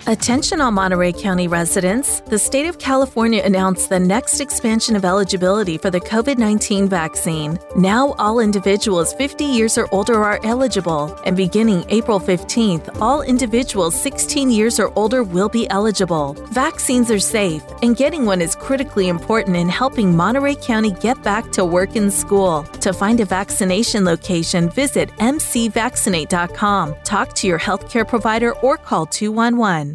Attention all Monterey County residents. The state of California announced the next expansion of eligibility for the COVID-19 vaccine. Now all individuals 50 years or older are eligible, and beginning April 15th, all individuals 16 years or older will be eligible. Vaccines are safe, and getting one is critically important in helping Monterey County get back to work and school. To find a vaccination location, visit mcvaccinate.com, talk to your healthcare provider, or call 211.